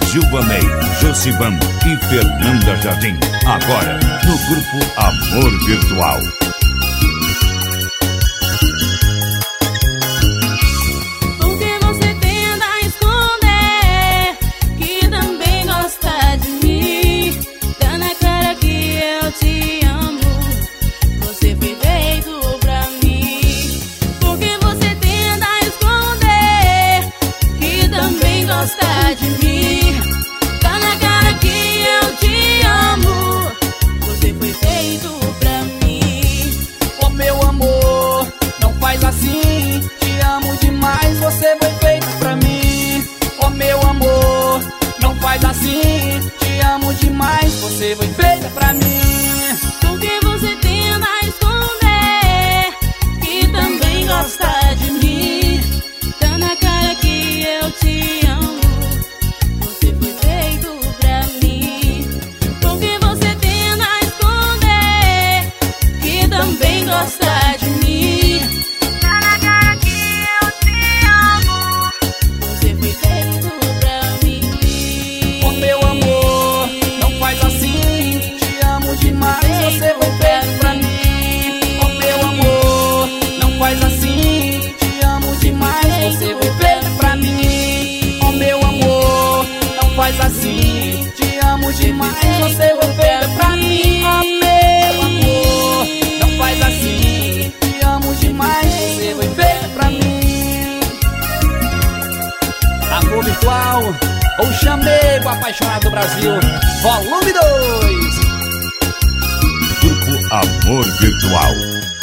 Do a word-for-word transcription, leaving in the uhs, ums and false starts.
Gilvanei, Josivan e Fernanda Jardim. Agora, no grupo Amor Virtual. Gosta de mim, tá na cara que eu te amo. Você foi feito pra mim. Oh meu amor, não faz assim. Te amo demais, você foi feito pra mim. Oh meu amor, não faz assim. Te amo demais, você foi feita pra mim. Porque você tenta esconder que também gosta de mim. Tá na cara que eu te amo. Gosta de mim, tá na cara que eu te amo. Você foi feito pra mim. Oh meu amor, não faz assim. Te amo demais, você foi feito pra mim. Oh meu amor, não faz assim. Te amo demais, você foi feito pra mim. Oh meu amor, não faz assim. Te amo demais, você foi feito pra mim. Oh meu amor, não faz assim. Te amo demais, você foi feito pra mim. Amor Virtual, o chamego apaixonado do Brasil, volume dois. Grupo Amor Virtual.